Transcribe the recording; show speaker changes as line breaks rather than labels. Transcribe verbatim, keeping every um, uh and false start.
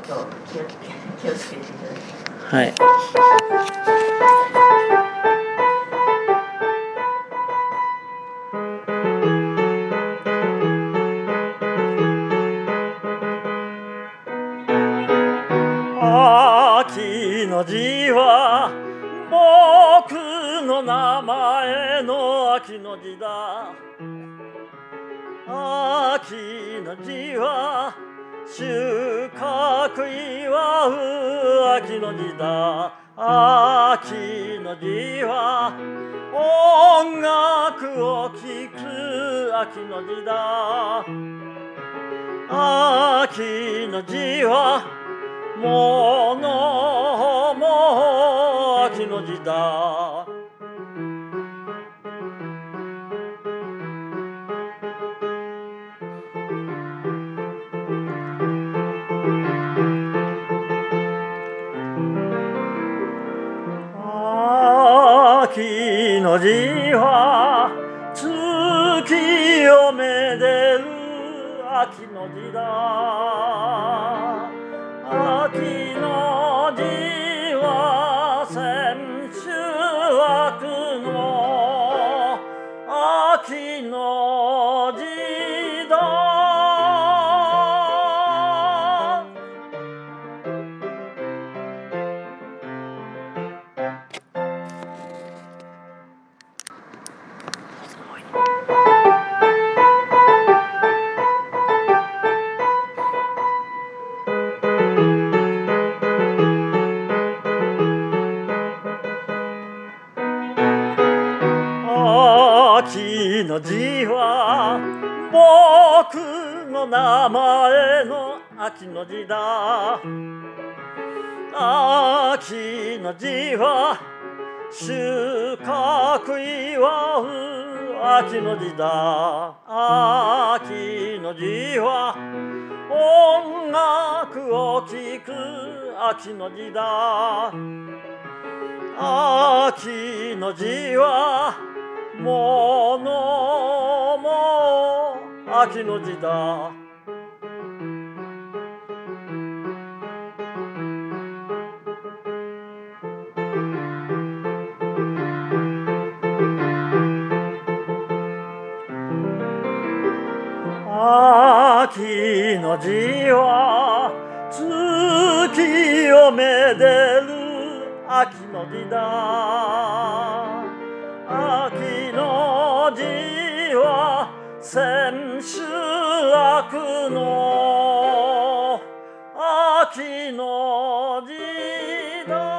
と気を気をつけていただきたい。
はい。秋の字は僕の名前の秋の字だ。秋の字は収穫祝う秋の字だ。秋の字は音楽を聴く秋の字だ。秋の字はものも秋の字だ。秋の字は月をめでる秋の字だ。秋の字は千秋楽の秋の字だ。秋の字は僕の名前の秋の字だ。秋の字は収穫祝う秋の字だ。秋の字は音楽を聴く秋の字だ。秋の字はものも秋の字だ。秋の字は月をめでる秋の字だ。秋の字は千秋楽の秋の字だ。